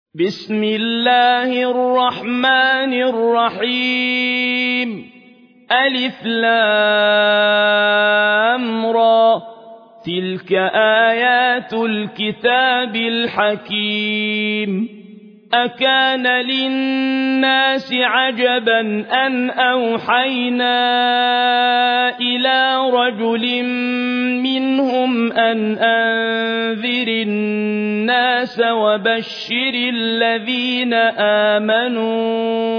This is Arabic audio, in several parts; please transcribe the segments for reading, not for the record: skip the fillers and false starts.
بسم الله الرحمن الرحيم ألف لام را تلك آيات الكتاب الحكيم أكان للناس عجبا أن أوحينا إلى رجل منهم أن أنذر الناس وبشر الذين آمنوا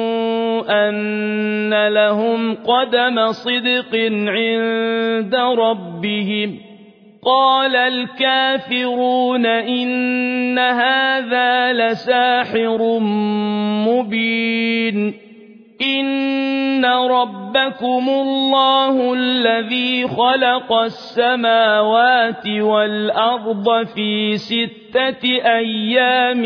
أن لهم قدم صدق عند ربهم قال الكافرون إن هذا لساحر مبين إن ربكم الله الذي خلق السماوات والأرض في 6 أيام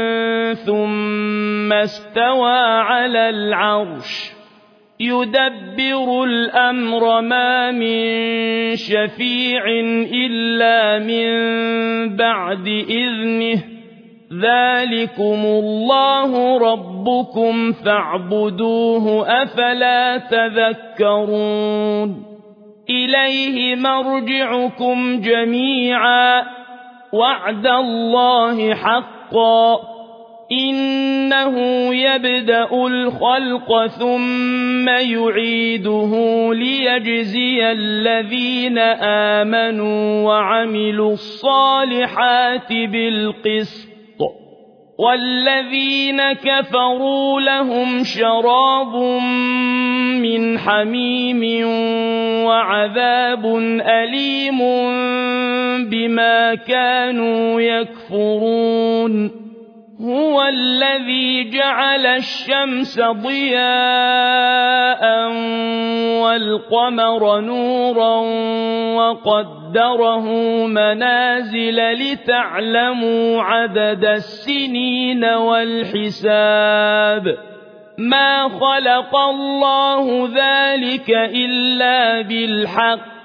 ثم استوى على العرش يدبر الأمر ما من شفيع إلا من بعد إذنه ذلكم الله ربكم فاعبدوه أفلا تذكرون إليه مرجعكم جميعا وعد الله حقا إنه يبدأ الخلق ثم يعيده ليجزي الذين آمنوا وعملوا الصالحات بالقسط والذين كفروا لهم شراب من حميم وعذاب أليم بما كانوا يكفرون هو الذي جعل الشمس ضياء والقمر نورا وقدره منازل لتعلموا عدد السنين والحساب ما خلق الله ذلك إلا بالحق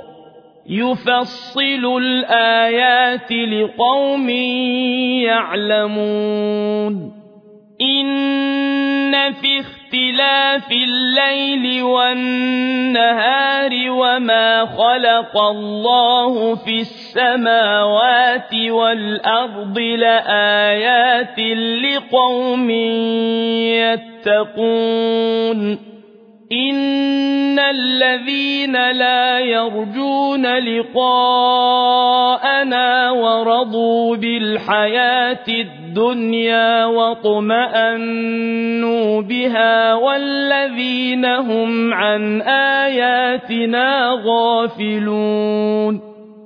يفصل الآيات لقوم يعلمون إن في اختلاف الليل والنهار وما خلق الله في السماوات والأرض لآيات لقوم يتقون إن الذين لا يرجون لقاءنا ورضوا بالحياة الدنيا واطمأنوا بها والذين هم عن آياتنا غافلون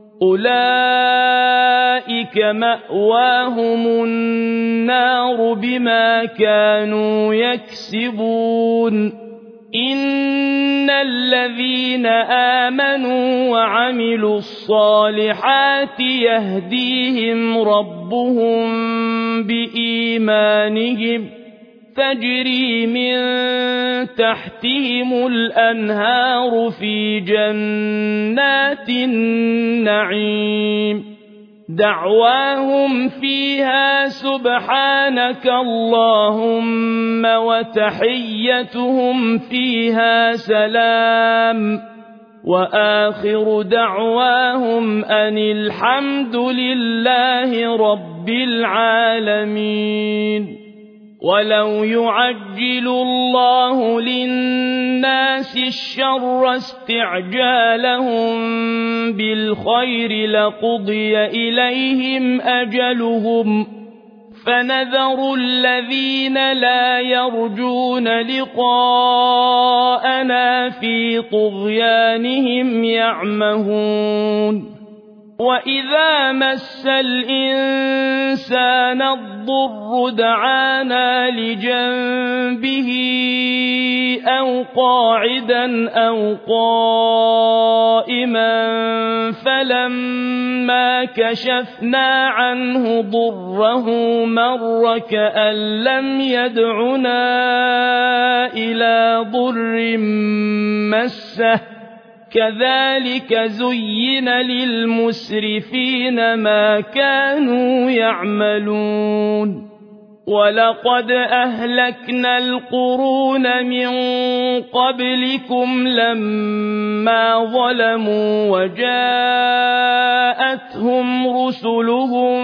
أولئك مأواهم النار بما كانوا يكسبون إن الذين آمنوا وعملوا الصالحات يهديهم ربهم بإيمانهم تجري من تحتهم الأنهار في جنات النعيم دعواهم فيها سبحانك اللهم وتحيتهم فيها سلام وآخر دعواهم أن الحمد لله رب العالمين ولو يعجل الله للناس الشر استعجالهم بالخير لقضي إليهم أجلهم فنذر الذين لا يرجون لقاءنا في طغيانهم يعمهون وإذا مس الإنسان الضر دعانا لجنبه أو قاعدا أو قائما فلما كشفنا عنه ضره مر كأن لم يدعنا إلى ضر مسه كذلك زين للمسرفين ما كانوا يعملون ولقد أهلكنا القرون من قبلكم لما ظلموا وجاءتهم رسلهم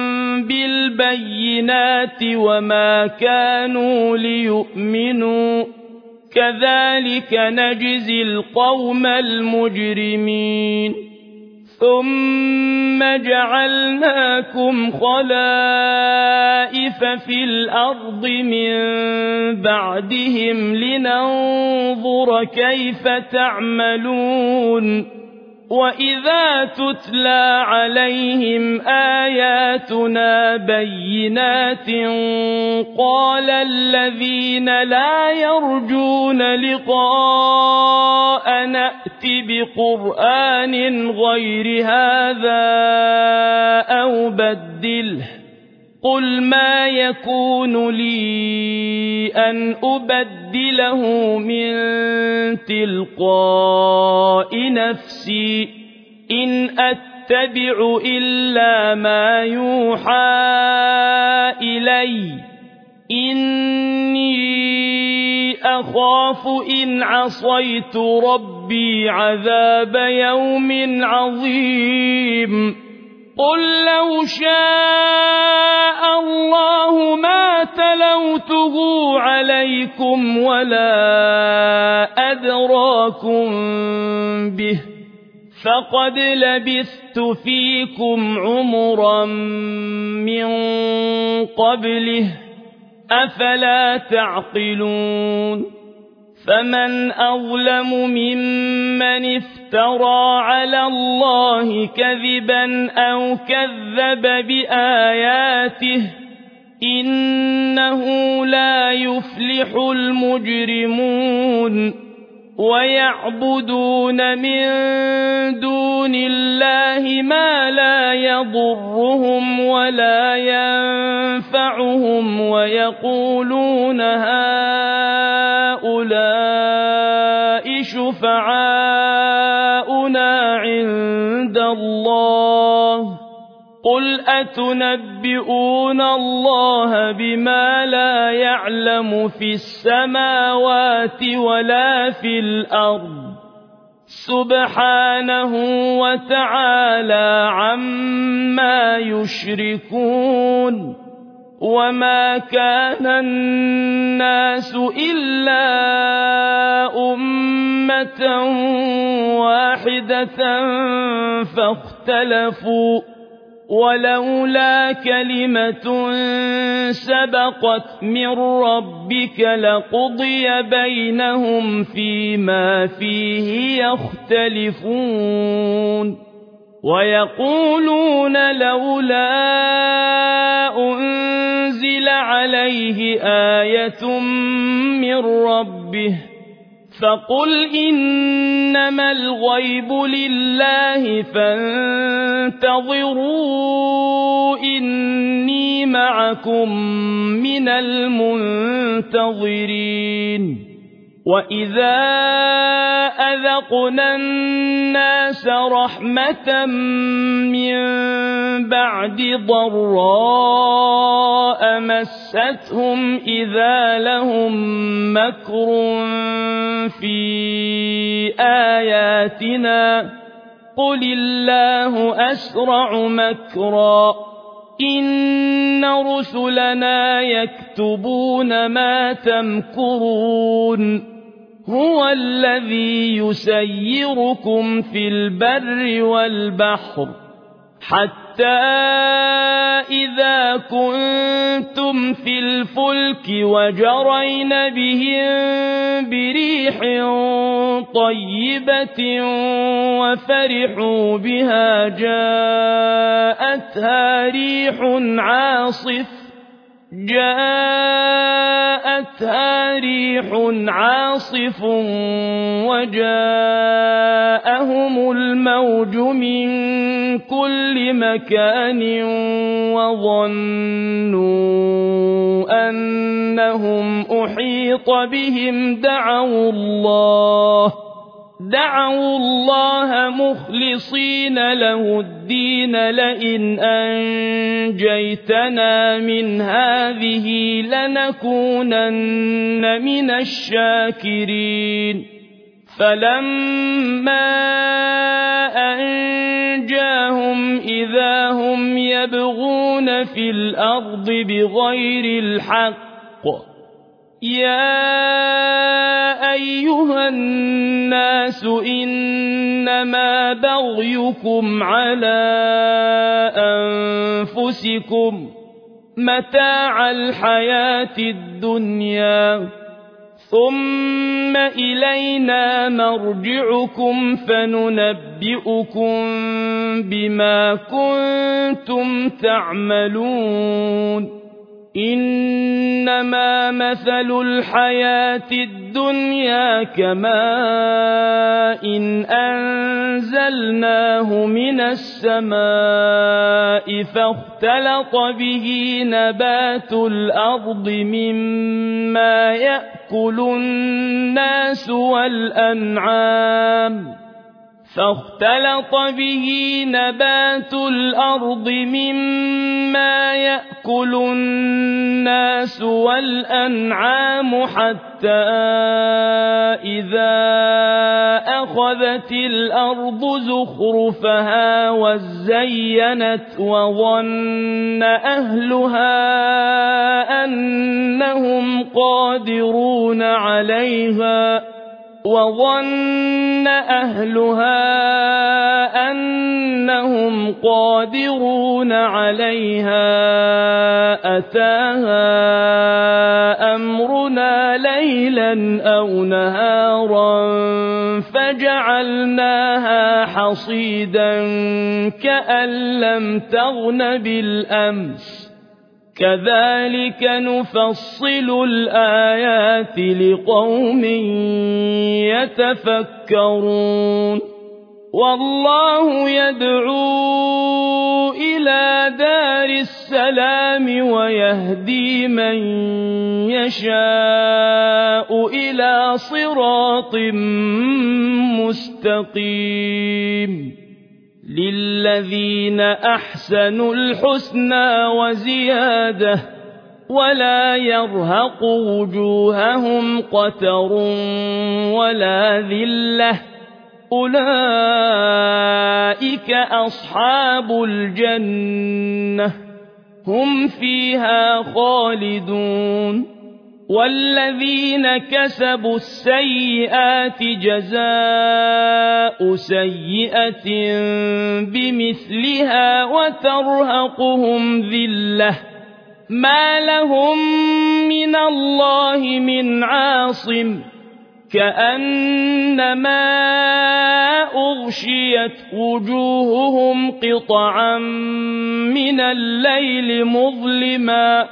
بالبينات وما كانوا ليؤمنوا كذلك نجزي القوم المجرمين ثم جعلناكم خلائف في الأرض من بعدهم لننظر كيف تعملون وإذا تتلى عليهم آياتنا بينات قال الذين لا يرجون لقاء نأت بقرآن غير هذا أو بدله قل ما يكون لي أن أبدله من تلقاء نفسي إن أتبع إلا ما يوحى إلي إني أخاف إن عصيت ربي عذاب يوم عظيم قل لو شاء الله ما تلوته عليكم ولا أدراكم به فقد لبثت فيكم عمرا من قبله أفلا تعقلون فمن أظلم ممن افترى على الله كذبا أو كذب بآياته إنه لا يفلح المجرمون ويعبدون من دون الله ما لا يضرهم ولا ينفعهم ويقولون هؤلاء شفعاؤنا عند الله قل أتنبئون الله بما لا يعلم في السماوات ولا في الأرض سبحانه وتعالى عما يشركون وما كان الناس إلا أمة واحدة فاختلفوا ولولا كلمة سبقت من ربك لقضي بينهم فيما فيه يختلفون ويقولون لولا أنزل عليه آية من ربه فقل إنما الغيب لله فانتظروا إني معكم من المنتظرين وإذا أذقنا الناس رحمة من بعد ضراء مستهم إذا لهم مكر في آياتنا قل الله أسرع مكرا إن رسلنا يكتبون ما تمكرون هو الذي يسيركم في البر والبحر حتى إذا كنتم في الفلك وجرين بهم بريح طيبة وفرحوا بها جاءتها ريح عاصف وجاءهم الموج من كل مكان وظنوا أنهم أحيط بهم دعوا الله مخلصين له الدين لئن أنجيتنا من هذه لنكونن من الشاكرين فلما أنجاهم إذا هم يبغون في الأرض بغير الحق يا أيها الناس إنما بغيكم على أنفسكم متاع الحياة الدنيا ثم إلينا مرجعكم فننبئكم بما كنتم تعملون إنما مثل الحياة الدنيا كماء إن أنزلناه من السماء فاختلط به نبات الأرض مما يأكل الناس والأنعام حتى إذا أخذت الأرض زخرفها وزينت وظن أهلها أنهم قادرون عليها أتاها أمرنا ليلا أو نهارا فجعلناها حصيدا كأن لم تغن بالأمس كذلك نفصل الآيات لقوم يتفكرون والله يدعو إلى دار السلام ويهدي من يشاء إلى صراط مستقيم للذين أحسنوا الحسنى وزيادة ولا يرهق وجوههم قتر ولا ذلة أولئك أصحاب الجنة هم فيها خالدون والذين كسبوا السيئات جزاء سيئة بمثلها وترهقهم ذلة ما لهم من الله من عاصم كأنما أغشيت وجوههم قطعا من الليل مظلما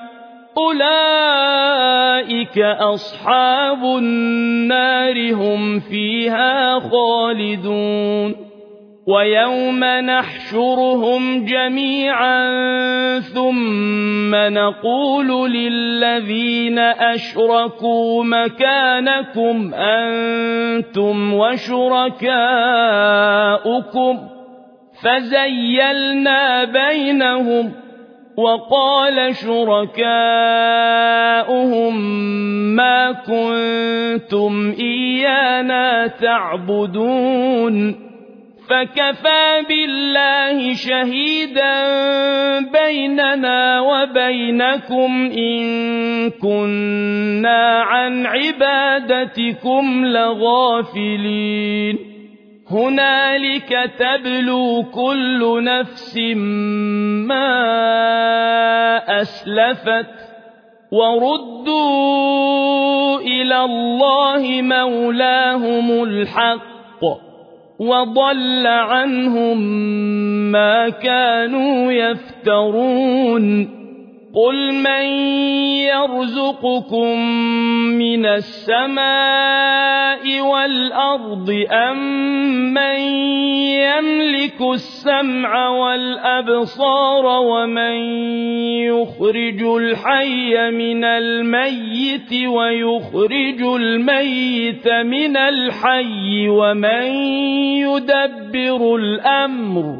أولئك أصحاب النار هم فيها خالدون ويوم نحشرهم جميعا ثم نقول للذين أشركوا مكانكم أنتم وشركاؤكم فزيلنا بينهم وقال شركاؤهم ما كنتم إيانا تعبدون فكفى بالله شهيدا بيننا وبينكم إن كنا عن عبادتكم لغافلين هنالك تبلو كل نفس ما أسلفت وردوا إلى الله مولاهم الحق وضل عنهم ما كانوا يفترون قل من يرزقكم من السماء والأرض أمن يملك السمع والأبصار ومن يخرج الحي من الميت ويخرج الميت من الحي ومن يدبر الأمر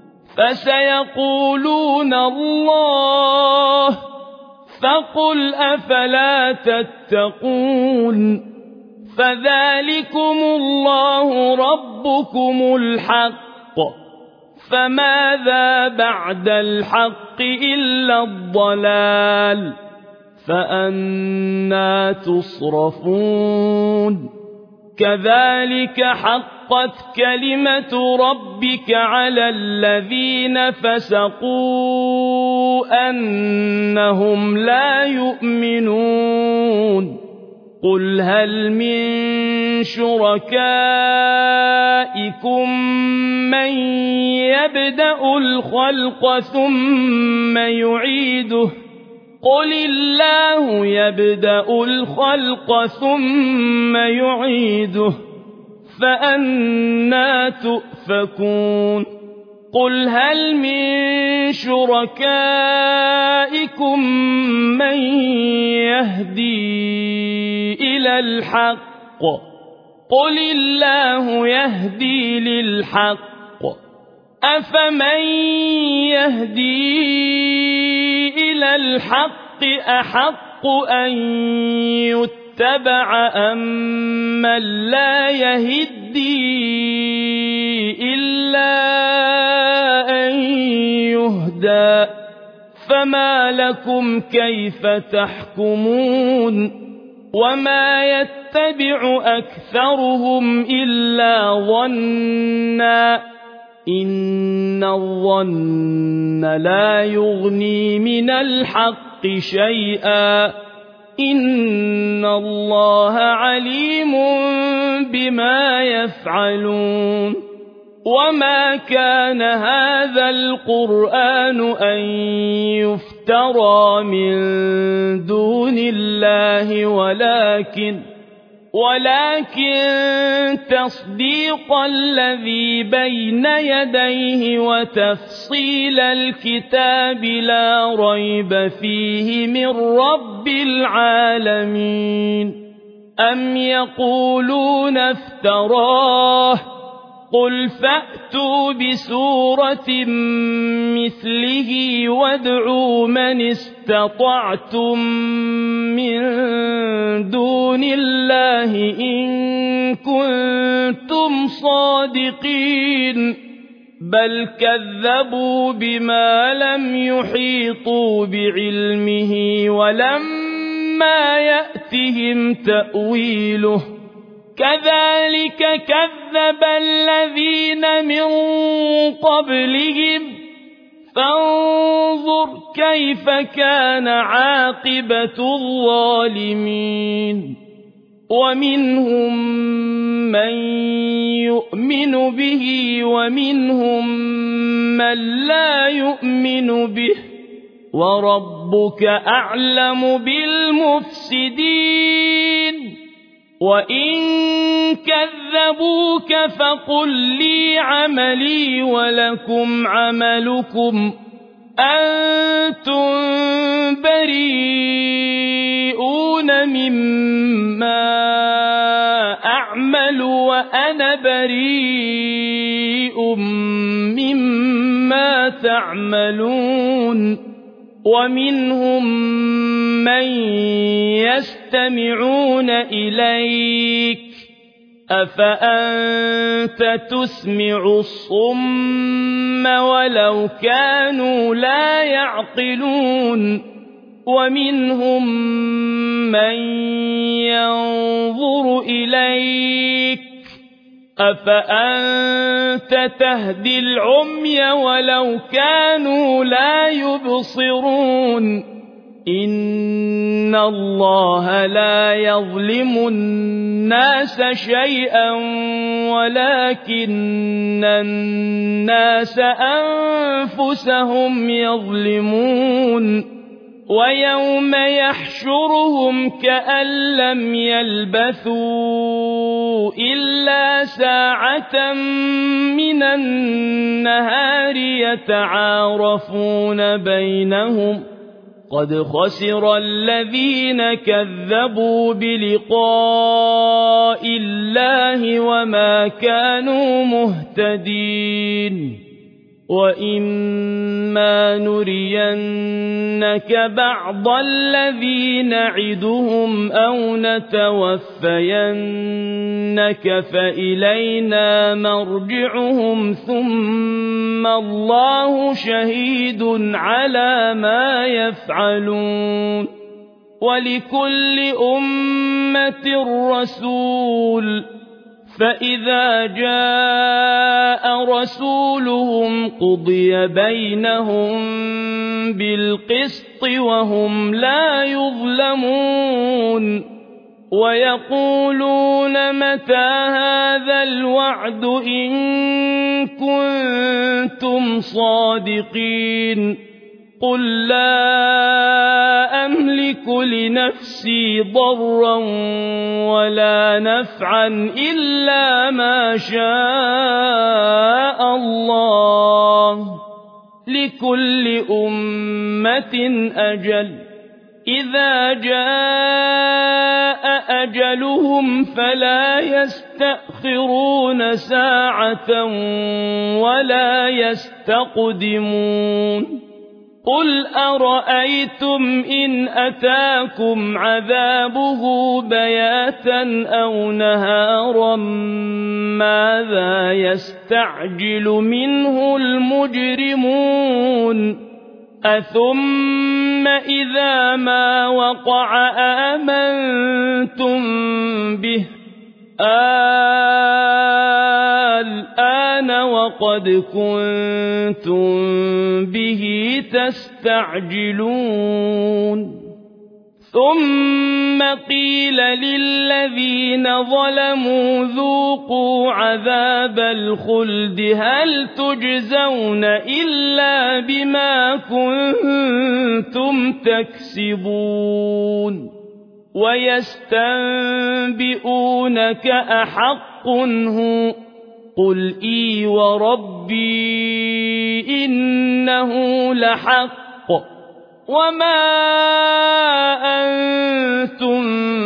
فسيقولون الله فقل أفلا تتقون فذلكم الله ربكم الحق فماذا بعد الحق إلا الضلال فأنى تصرفون كذلك حقت كلمة ربك على الذين فسقوا أنهم لا يؤمنون قل هل من شركائكم من يبدأ الخلق ثم يعيده قل الله يبدأ الخلق ثم يعيده فأنى تؤفكون قل هل من شركائكم من يهدي إلى الحق قل الله يهدي للحق أفمن يهدي إلى الحق أحق أن يتبع أمن لا يهدي إلا أن يهدى فما لكم كيف تحكمون وما يتبع أكثرهم إلا ظنا إن الظن لا يغني من الحق شيئا إن الله عليم بما يفعلون وما كان هذا القرآن أن يفترى من دون الله ولكن تصديق الذي بين يديه وتفصيل الكتاب لا ريب فيه من رب العالمين أم يقولون افتراه قل فأتوا بسورة مثله وادعوا من استطعتم من دون الله إن كنتم صادقين بل كذبوا بما لم يحيطوا بعلمه ولما يأتهم تأويله كذلك كذب الذين من قبلهم فانظر كيف كان عاقبة الظالمين ومنهم من يؤمن به ومنهم من لا يؤمن به وربك أعلم بالمفسدين وإن كذبوك فقل لي عملي ولكم عملكم أنتم بريئون مما أعمل وأنا بريء مما تعملون ومنهم من يستمعون إليك أفأنت تسمع الصم ولو كانوا لا يعقلون ومنهم من ينظر إليك أفأنت تهدي العمي ولو كانوا لا يبصرون إن الله لا يظلم الناس شيئا ولكن الناس أنفسهم يظلمون ويوم يحشرهم كأن لم يلبثوا إلا ساعة من النهار يتعارفون بينهم قد خسر الذين كذبوا بلقاء الله وما كانوا مهتدين وإما نرينك بعض الذي نعدهم أو نتوفينك فإلينا مرجعهم ثم الله شهيد على ما يفعلون ولكل أمة رسول فإذا جاء رسولهم قضي بينهم بالقسط وهم لا يظلمون ويقولون متى هذا الوعد إن كنتم صادقين قل لا أملك لنفسي ضرا ولا نفعا إلا ما شاء الله لكل أمة أجل إذا جاء أجلهم فلا يستأخرون ساعة ولا يستقدمون قل أرأيتم إن أتاكم عذابه بياتا أو نهارا ماذا يستعجل منه المجرمون أثم إذا ما وقع آمنتم به الآن وقد كنتم به تستعجلون ثم قيل للذين ظلموا ذوقوا عذاب الخلد هل تجزون إلا بما كنتم تكسبون ويستنبئونك أحق هو قل إي وربي إنه لحق وما أنتم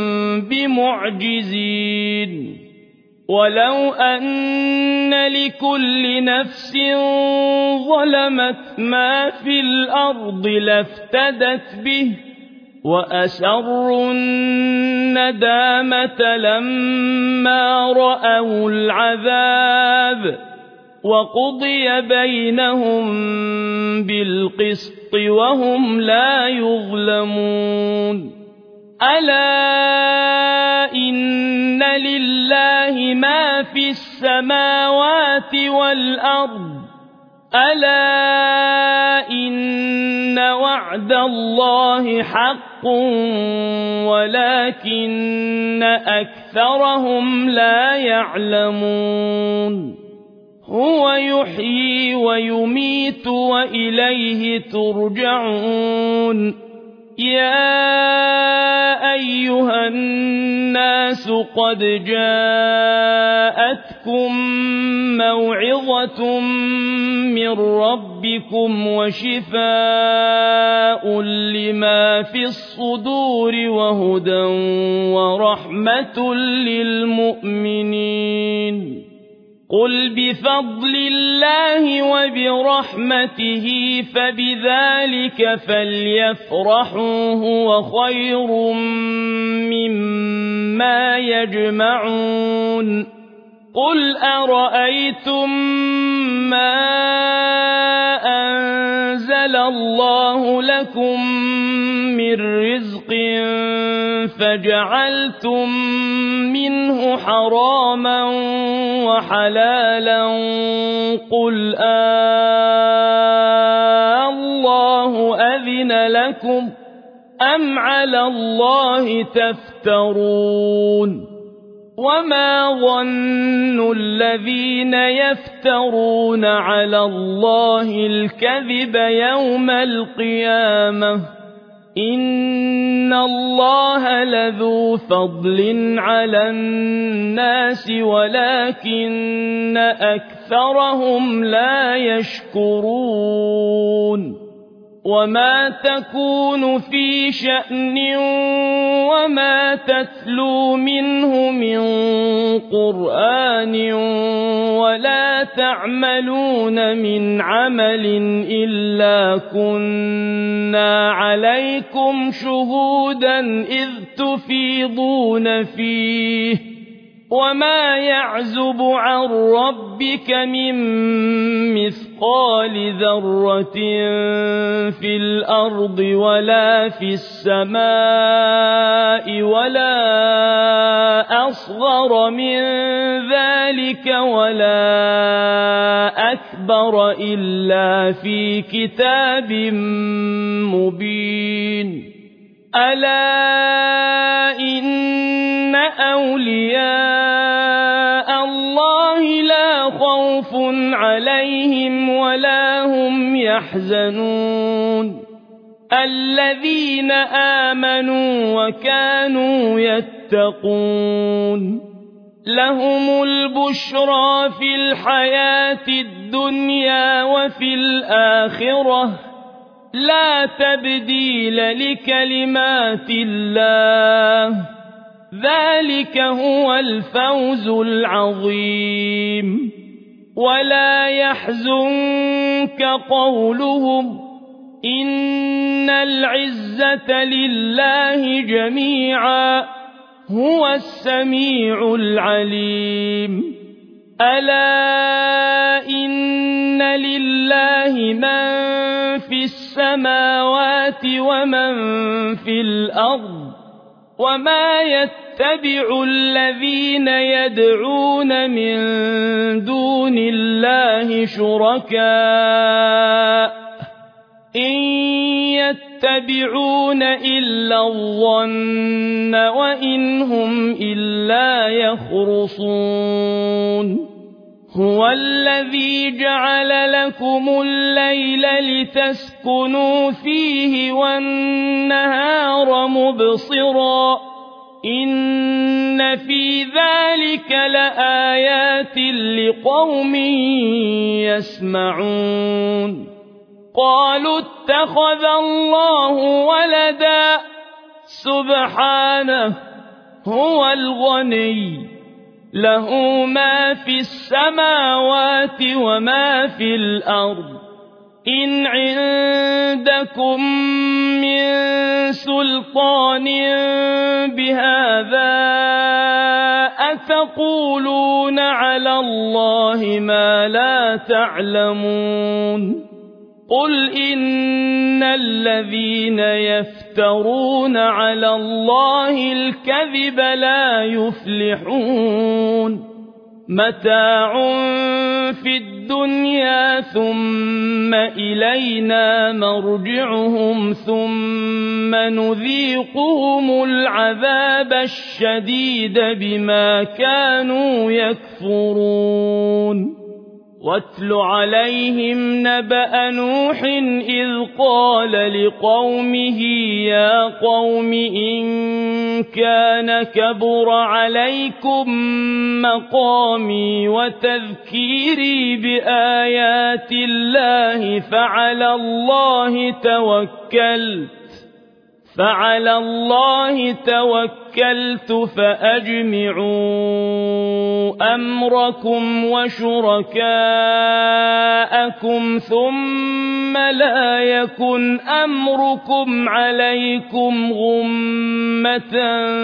بمعجزين ولو أن لكل نفس ظلمت ما في الأرض لافتدت به وأسروا الندامة لما رأوا العذاب وقضي بينهم بالقسط وهم لا يظلمون ألا إن لله ما في السماوات والأرض ألا إن وعد الله حق ولكن أكثرهم لا يعلمون هو يحيي ويميت وإليه ترجعون يا أيها الناس قد جاءتكم موعظة من ربكم وشفاء لما في الصدور وهدى ورحمة للمؤمنين قل بفضل الله وبرحمته فبذلك فليفرحوا هو خير مما يجمعون قل أرأيتم ما أنزل الله لكم من رزق فجعلتم منه حراما وحلالا قل الله أذن لكم أم على الله تفترون وما ظن الذين يفترون على الله الكذب يوم القيامة إن الله لذو فضل على الناس ولكن أكثرهم لا يشكرون وما تكون في شأن وما تتلو منه من قرآن ولا تعملون من عمل إلا كنا عليكم شهودا إذ تفيضون فيه وما يعزب عن ربك من مثقال ذرة في الأرض ولا في السماء ولا أصغر من ذلك ولا أكبر إلا في كتاب مبين ألا إن أولياء الله لا خوف عليهم ولا هم يحزنون الذين آمنوا وكانوا يتقون لهم البشرى في الحياة الدنيا وفي الآخرة لا تبديل لكلمات الله ذلك هو الفوز العظيم ولا يحزنك قولهم إن العزة لله جميعا هو السميع العليم ألا إن لله من في السماوات ومن في الأرض وما يتبع الذين يدعون من دون الله شركاء إن يتبعون إلا الظن وإن هم إلا يخرصون هو الذي جعل لكم الليل لتسكنوا فيه والنهار مبصرا إن في ذلك لآيات لقوم يسمعون قالوا اتخذ الله ولدا سبحانه هو الغني له ما في السماوات وما في الأرض إن عندكم من سلطان بهذا أتقولون على الله ما لا تعلمون قل إن الذين يفترون على الله الكذب لا يفلحون متاع في الدنيا ثم إلينا مرجعهم ثم نذيقهم العذاب الشديد بما كانوا يكفرون واتل عليهم نبأ نوح إذ قال لقومه يا قوم إن كان كبر عليكم مقامي وتذكيري بآيات الله فعلى الله توكلت فأجمعوا أمركم وشركاءكم ثم لا يكن أمركم عليكم غمة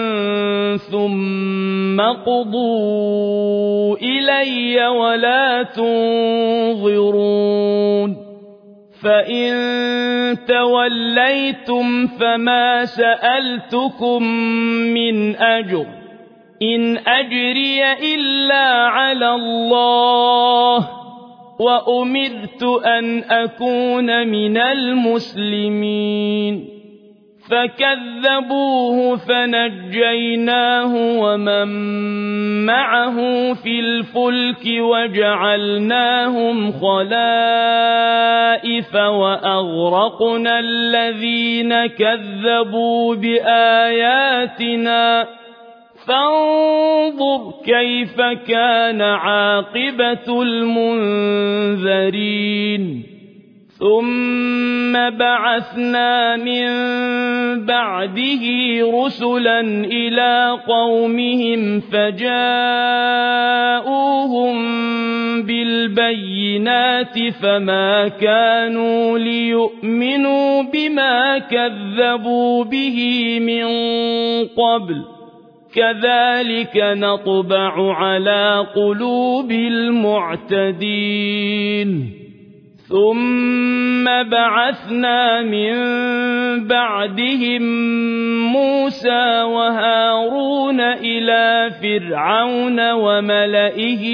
ثم قضوا إلي ولا تنظرون فإن توليتم فما سألتكم من أجر إن أجري إلا على الله وأمرت أن أكون من المسلمين فكذبوه فنجيناه ومن معه في الفلك وجعلناهم خلائف وأغرقنا الذين كذبوا بآياتنا فانظر كيف كان عاقبة المنذرين ثم بعثنا من بعده رسلا إلى قومهم فجاءوهم بالبينات فما كانوا ليؤمنوا بما كذبوا به من قبل كذلك نطبع على قلوب المعتدين ثم بعثنا من بعدهم موسى وهارون إلى فرعون وملئه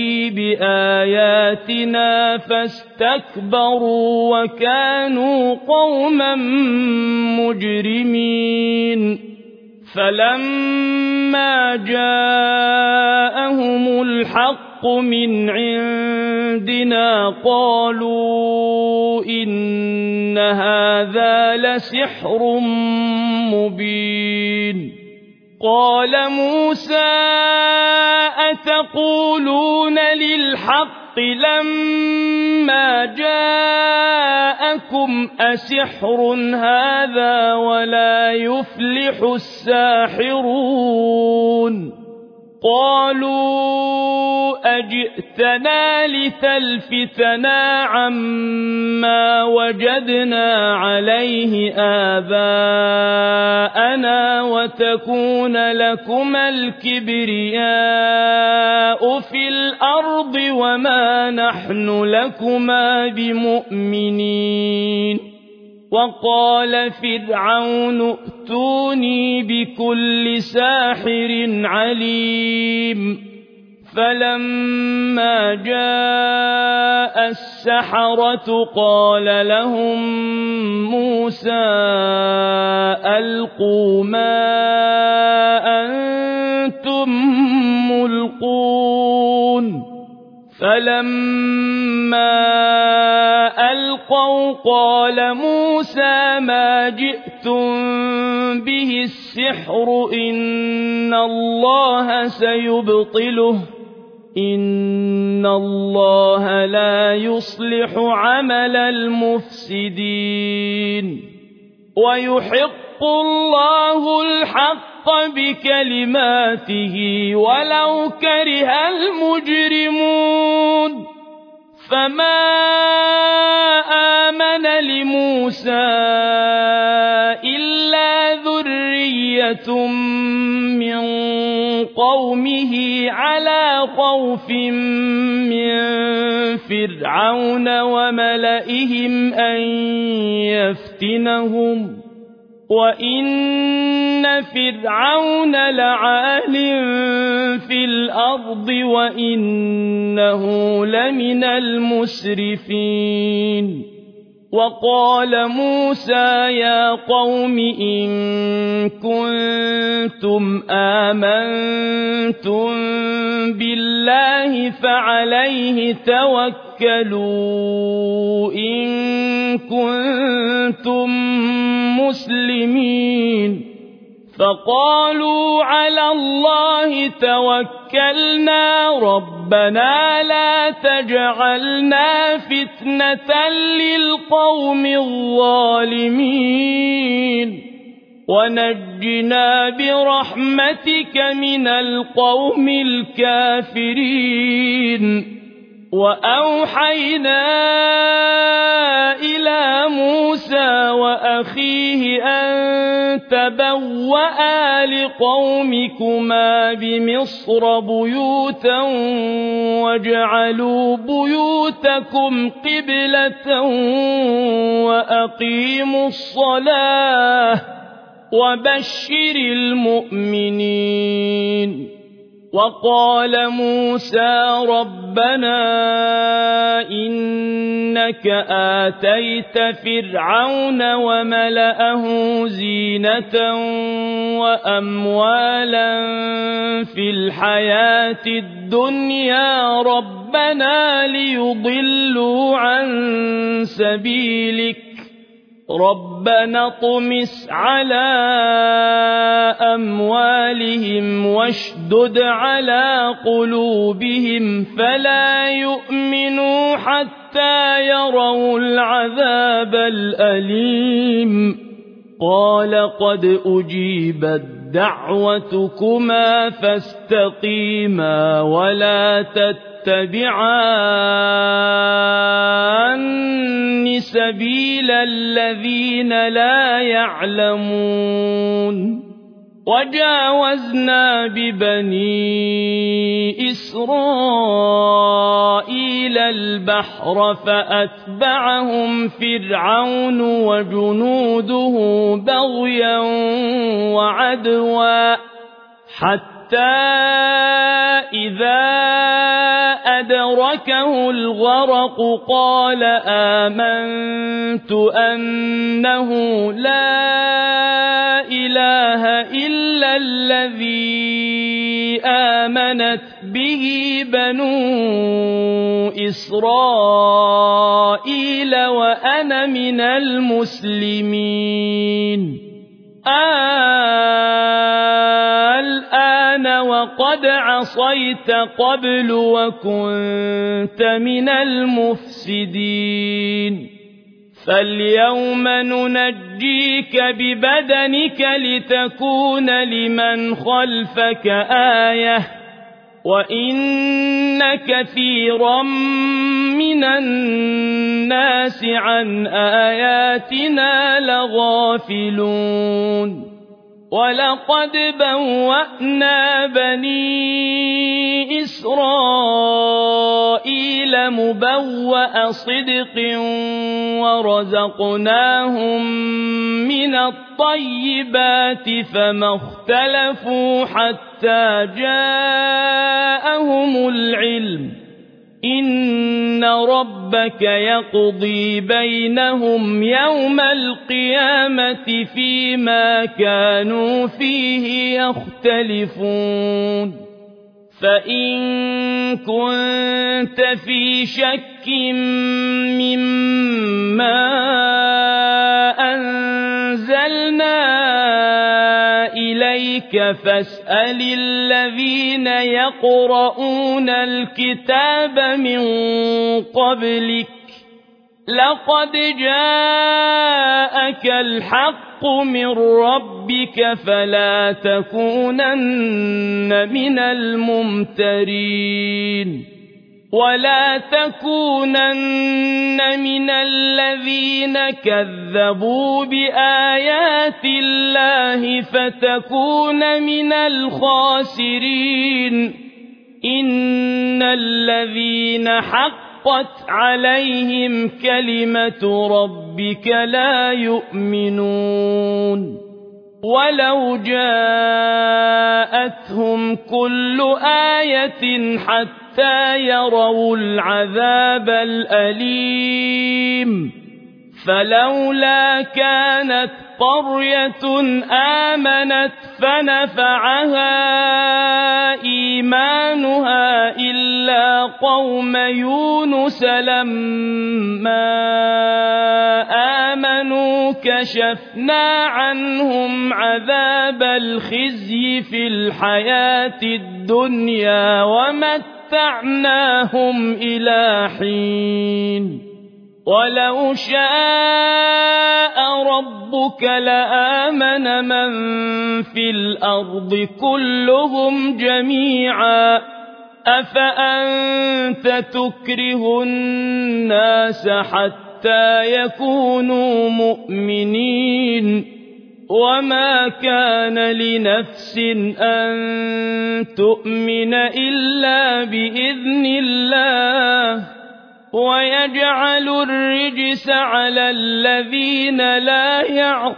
بآياتنا فاستكبروا وكانوا قوما مجرمين فلما جاءهم الحق من عندنا قالوا إن هذا لسحر مبين قال موسى أتقولون للحق لما جاءكم أسحر هذا ولا يفلح الساحرون قالوا أجئتنا لتلفتنا عما وجدنا عليه آباءنا وتكون لكما الكبرياء في الأرض وما نحن لكما بمؤمنين وقال فرعون ائتوني بكل ساحر عليم فلما جاء السحرة قال لهم موسى ألقوا ما أنتم ملقون فلما ألقوا قال موسى ما جئتم به السحر إن الله سيبطله إن الله لا يصلح عمل المفسدين ويحق الله الحق بكلماته ولو كره المجرمون فما آمن لموسى إلا ذرية من قومه على خوف من فرعون وملئهم أن يفتنهم وإن فرعون لعال في الأرض وإنه لمن المسرفين وقال موسى يا قوم إن كنتم آمنتم بالله فعليه توكلوا إن كنتم مسلمين فقالوا على الله توكلنا ربنا لا تجعلنا فتنة للقوم الظالمين ونجنا برحمتك من القوم الكافرين وأوحينا إلى موسى وأخيه أن تبوأ لقومكما بمصر بيوتا واجعلوا بيوتكم قبلة وأقيموا الصلاة وبشر المؤمنين وقال موسى ربنا إنك آتيت فرعون وملأه زينة وأموالا في الحياة الدنيا ربنا ليضلوا عن سبيلك ربنا اطمس على أموالهم واشدد على قلوبهم فلا يؤمنوا حتى يروا العذاب الأليم قال قد أجيبت دعوتكما فاستقيما ولا تتبعان سبيل الذين لا يعلمون وجاوزنا ببني إسرائيل البحر فأتبعهم فرعون وجنوده بغيا وعدوا حتى إذا أدركه الغرق قال آمنت أنه لا إله إلا الذي آمنت به بنو إسرائيل وأنا من المسلمين الآن وقد عصيت قبل وكنت من المفسدين فاليوم ننجيك ببدنك لتكون لمن خلفك آية وإن كثيرا من الناس عن آياتنا لغافلون ولقد بوأنا بني إسرائيل مبوأ صدق ورزقناهم من الطيبات فما اختلفوا حتى جاءهم العلم إن ربك يقضي بينهم يوم القيامة فيما كانوا فيه يختلفون فإن كنت في شك مما أنزلنا إليك فاسأل الذين يقرؤون الكتاب من قبلك لقد جاءك الحق من ربك فلا تكونن من الممترين ولا تكونن من الذين كذبوا بآيات الله فتكون من الخاسرين إن الذين حقت عليهم كلمة ربك لا يؤمنون ولو جاءتهم كل آية حتى يروا العذاب الأليم فلولا كانت قرية آمنت فنفعها إيمانها إلا قوم يونس لما آمنوا كشفنا عنهم عذاب الخزي في الحياة الدنيا ومتعناهم إلى حين ولو شاء ربك لآمن من في الأرض كلهم جميعا أفأنت تكره الناس حتى يكونوا مؤمنين وما كان لنفس أن تؤمن إلا بإذن الله ويجعل الرجس على الذين لا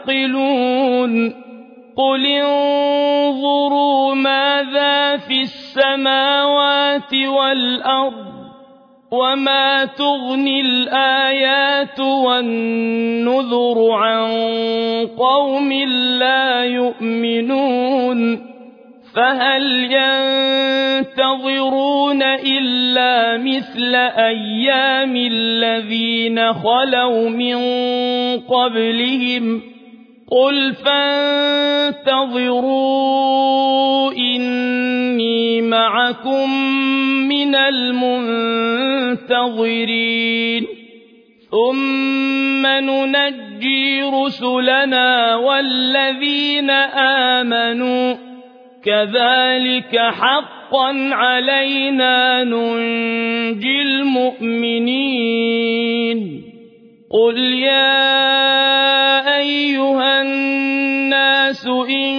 يعقلون قل انظروا ماذا في السماء السماوات والأرض وما تغني الآيات والنذر عن قوم لا يؤمنون فهل ينتظرون إلا مثل أيام الذين خلوا من قبلهم قل فانتظروا إني معكم من المنتظرين ثم ننجي رسلنا والذين آمنوا كذلك حقا علينا ننجي المؤمنين قل يا أيها الناس إن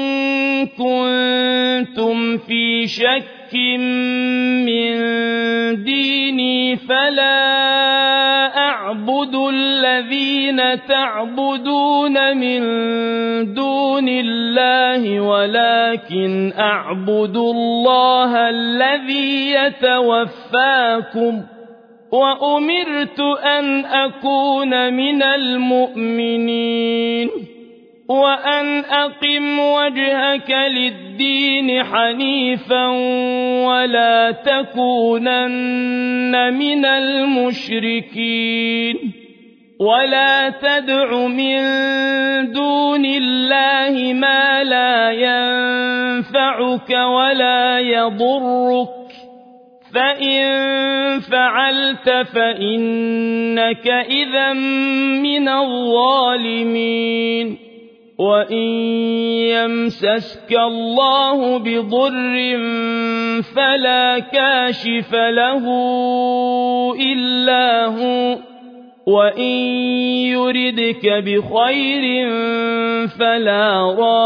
كنتم في شك من ديني فلا أعبد الذين تعبدون من دون الله ولكن أعبد الله الذي يتوفاكم وأمرت أن أكون من المؤمنين وأن أقم وجهك للدين حنيفا ولا تكونن من المشركين ولا تدع من دون الله ما لا ينفعك ولا يضرك فإن فعلت فإنك إذا من الظالمين وإن يمسسك الله بضر فلا كاشف له إلا هو وإن يردك بخير فلا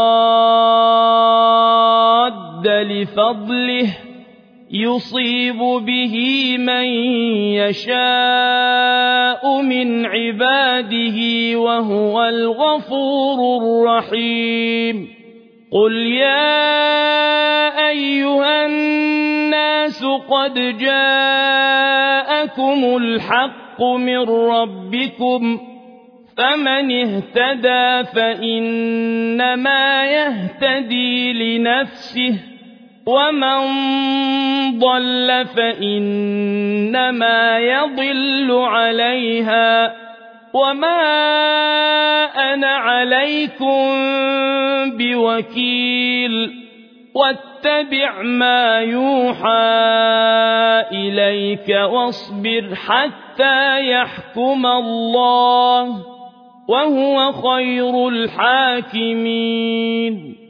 راد لفضله يصيب به من يشاء من عباده وهو الغفور الرحيم قل يا أيها الناس قد جاءكم الحق من ربكم فمن اهتدى فإنما يهتدي لنفسه ومن ضل فإنما يضل عليها وما أنا عليكم بوكيل واتبع ما يوحى إليك واصبر حتى يحكم الله وهو خير الحاكمين